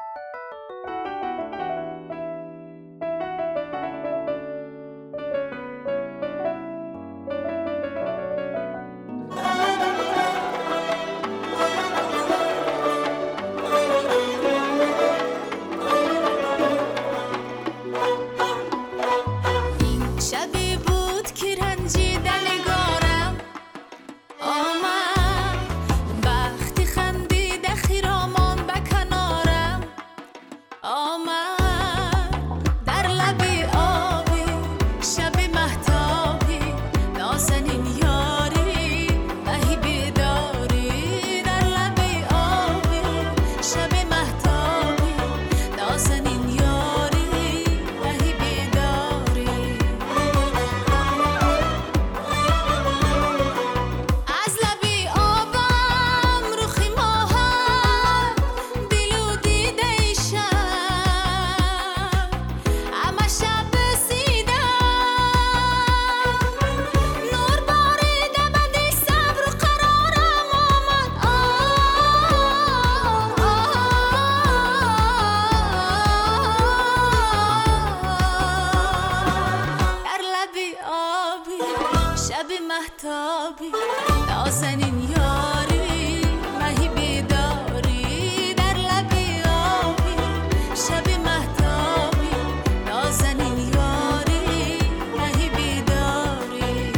مهتابی نازنین یاری مهی بیداری در لبی آبی شب مهتابی نازنین یاری مهی بیداری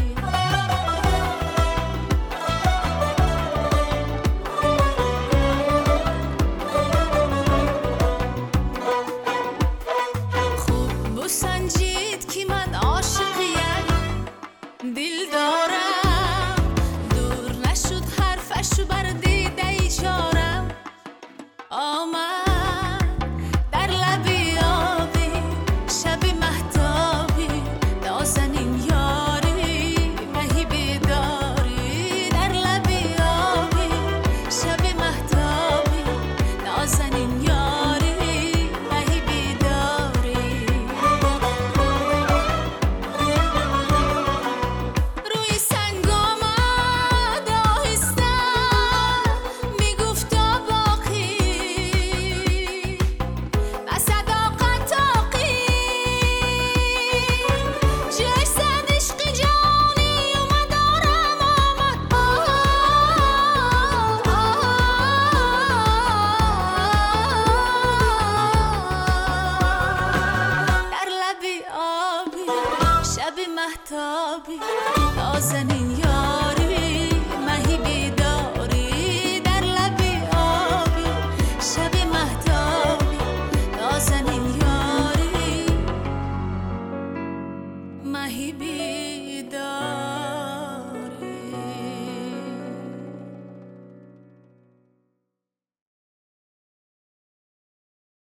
خوب بسنجید که من عاشقیم دل دارم دور نشد حرفشو بر دیده ایچارم آمد در لبی آبی شب مهتابی نازنین یاری مهی بیداری در لبی آبی شب مهتابی نازنین یاری مهی بیداری روی سنگ آمد آهسته میگفتا باقی و صداقت تاقی جای زد عشق جانی اومد آرم آمد در لبی آبی شب مهتابی نازنین